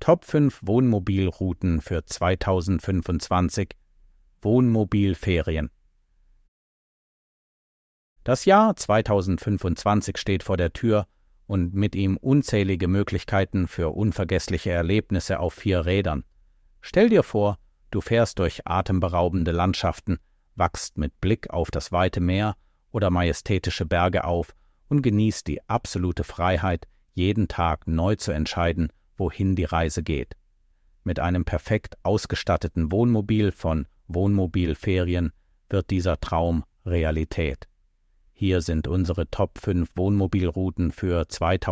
Top 5 Wohnmobilrouten für 2025. Wohnmobilferien. Das Jahr 2025 steht vor der Tür und mit ihm unzählige Möglichkeiten für unvergessliche Erlebnisse auf 4 Rädern. Stell dir vor, du fährst durch atemberaubende Landschaften, wachst mit Blick auf das weite Meer oder majestätische Berge auf und genießt die absolute Freiheit, jeden Tag neu zu entscheiden, wohin die Reise geht. Mit einem perfekt ausgestatteten Wohnmobil von Wohnmobilferien wird dieser Traum Realität. Hier sind unsere Top 5 Wohnmobilrouten für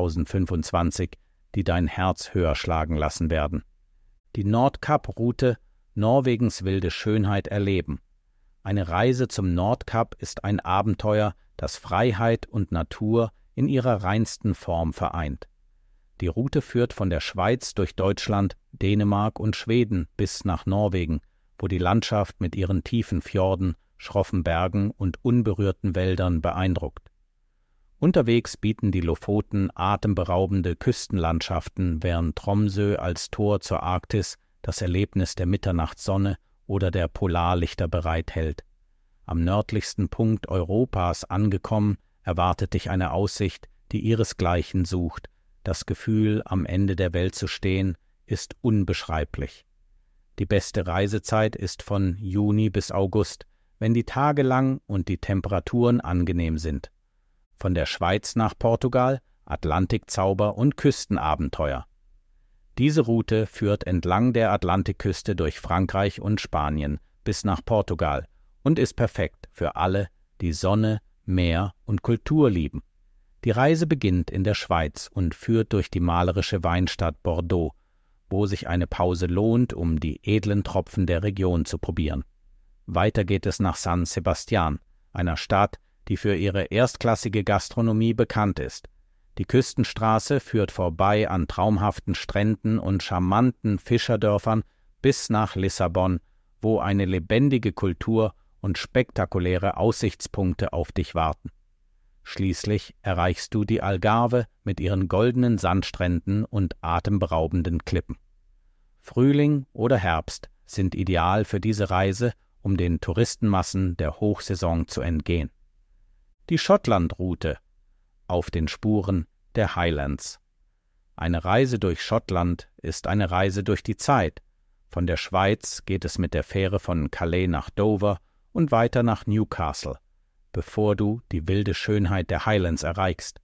2025, die dein Herz höher schlagen lassen werden. Die Nordkap-Route, Norwegens wilde Schönheit erleben. Eine Reise zum Nordkap ist ein Abenteuer, das Freiheit und Natur in ihrer reinsten Form vereint. Die Route führt von der Schweiz durch Deutschland, Dänemark und Schweden bis nach Norwegen, wo die Landschaft mit ihren tiefen Fjorden, schroffen Bergen und unberührten Wäldern beeindruckt. Unterwegs bieten die Lofoten atemberaubende Küstenlandschaften, während Tromsø als Tor zur Arktis das Erlebnis der Mitternachtssonne oder der Polarlichter bereithält. Am nördlichsten Punkt Europas angekommen, erwartet dich eine Aussicht, die ihresgleichen sucht. Das Gefühl, am Ende der Welt zu stehen, ist unbeschreiblich. Die beste Reisezeit ist von Juni bis August, wenn die Tage lang und die Temperaturen angenehm sind. Von der Schweiz nach Portugal, Atlantikzauber und Küstenabenteuer. Diese Route führt entlang der Atlantikküste durch Frankreich und Spanien bis nach Portugal und ist perfekt für alle, die Sonne, Meer und Kultur lieben. Die Reise beginnt in der Schweiz und führt durch die malerische Weinstadt Bordeaux, wo sich eine Pause lohnt, um die edlen Tropfen der Region zu probieren. Weiter geht es nach San Sebastián, einer Stadt, die für ihre erstklassige Gastronomie bekannt ist. Die Küstenstraße führt vorbei an traumhaften Stränden und charmanten Fischerdörfern bis nach Lissabon, wo eine lebendige Kultur und spektakuläre Aussichtspunkte auf dich warten. Schließlich erreichst du die Algarve mit ihren goldenen Sandstränden und atemberaubenden Klippen. Frühling oder Herbst sind ideal für diese Reise, um den Touristenmassen der Hochsaison zu entgehen. Die Schottland-Route auf den Spuren der Highlands. Eine Reise durch Schottland ist eine Reise durch die Zeit. Von der Schweiz geht es mit der Fähre von Calais nach Dover und weiter nach Newcastle, bevor du die wilde Schönheit der Highlands erreichst.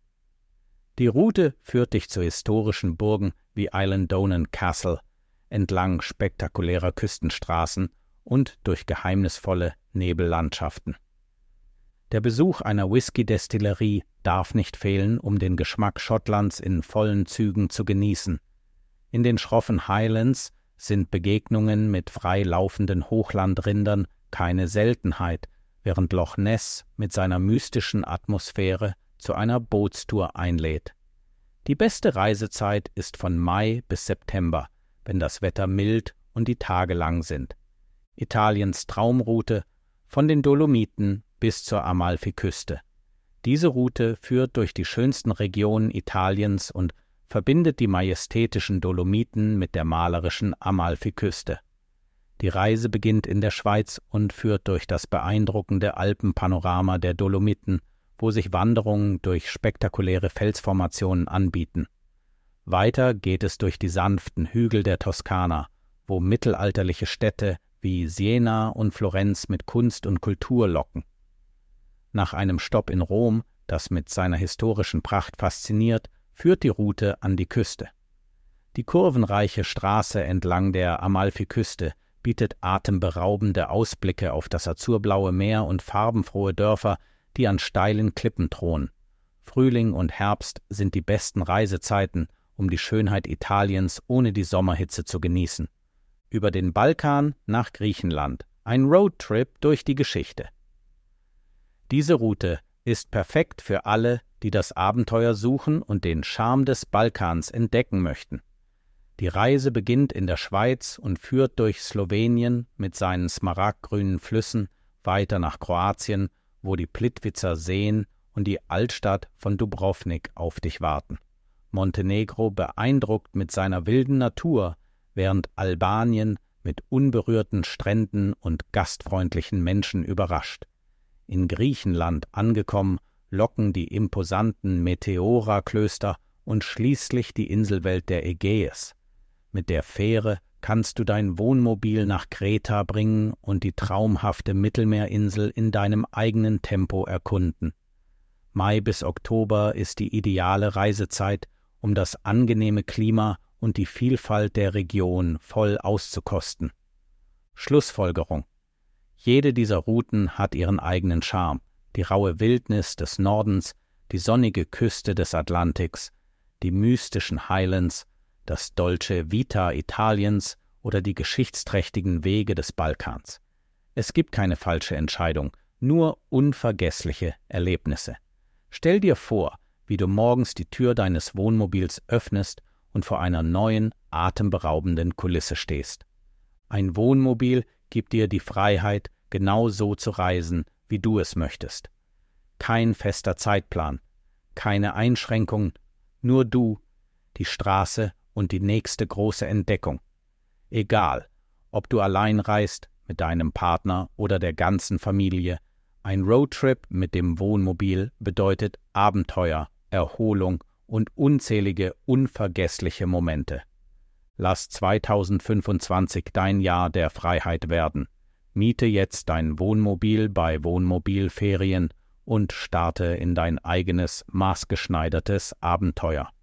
Die Route führt dich zu historischen Burgen wie Eiledonan Castle, entlang spektakulärer Küstenstraßen und durch geheimnisvolle Nebellandschaften. Der Besuch einer Whisky-Destillerie darf nicht fehlen, um den Geschmack Schottlands in vollen Zügen zu genießen. In den schroffen Highlands sind Begegnungen mit frei laufenden Hochlandrindern keine Seltenheit, während Loch Ness mit seiner mystischen Atmosphäre zu einer Bootstour einlädt. Die beste Reisezeit ist von Mai bis September, wenn das Wetter mild und die Tage lang sind. Italiens Traumroute von den Dolomiten bis zur Amalfiküste. Diese Route führt durch die schönsten Regionen Italiens und verbindet die majestätischen Dolomiten mit der malerischen Amalfiküste. Die Reise beginnt in der Schweiz und führt durch das beeindruckende Alpenpanorama der Dolomiten, wo sich Wanderungen durch spektakuläre Felsformationen anbieten. Weiter geht es durch die sanften Hügel der Toskana, wo mittelalterliche Städte wie Siena und Florenz mit Kunst und Kultur locken. Nach einem Stopp in Rom, das mit seiner historischen Pracht fasziniert, führt die Route an die Küste. Die kurvenreiche Straße entlang der Amalfiküste bietet atemberaubende Ausblicke auf das azurblaue Meer und farbenfrohe Dörfer, die an steilen Klippen thronen. Frühling und Herbst sind die besten Reisezeiten, um die Schönheit Italiens ohne die Sommerhitze zu genießen. Über den Balkan nach Griechenland, ein Roadtrip durch die Geschichte. Diese Route ist perfekt für alle, die das Abenteuer suchen und den Charme des Balkans entdecken möchten. Die Reise beginnt in der Schweiz und führt durch Slowenien mit seinen smaragdgrünen Flüssen weiter nach Kroatien, wo die Plitvicer Seen und die Altstadt von Dubrovnik auf dich warten. Montenegro beeindruckt mit seiner wilden Natur, während Albanien mit unberührten Stränden und gastfreundlichen Menschen überrascht. In Griechenland angekommen, locken die imposanten Meteora-Klöster und schließlich die Inselwelt der Ägäis. Mit der Fähre kannst du dein Wohnmobil nach Kreta bringen und die traumhafte Mittelmeerinsel in deinem eigenen Tempo erkunden. Mai bis Oktober ist die ideale Reisezeit, um das angenehme Klima und die Vielfalt der Region voll auszukosten. Schlussfolgerung: Jede dieser Routen hat ihren eigenen Charme. Die raue Wildnis des Nordens, die sonnige Küste des Atlantiks, die mystischen Highlands, das Dolce Vita Italiens oder die geschichtsträchtigen Wege des Balkans. Es gibt keine falsche Entscheidung, nur unvergessliche Erlebnisse. Stell dir vor, wie du morgens die Tür deines Wohnmobils öffnest und vor einer neuen, atemberaubenden Kulisse stehst. Ein Wohnmobil gibt dir die Freiheit, genau so zu reisen, wie du es möchtest. Kein fester Zeitplan, keine Einschränkungen, nur du, die Straße und die nächste große Entdeckung. Egal, ob du allein reist, mit deinem Partner oder der ganzen Familie, ein Roadtrip mit dem Wohnmobil bedeutet Abenteuer, Erholung und unzählige unvergessliche Momente. Lass 2025 dein Jahr der Freiheit werden. Miete jetzt dein Wohnmobil bei Wohnmobilferien und starte in dein eigenes, maßgeschneidertes Abenteuer.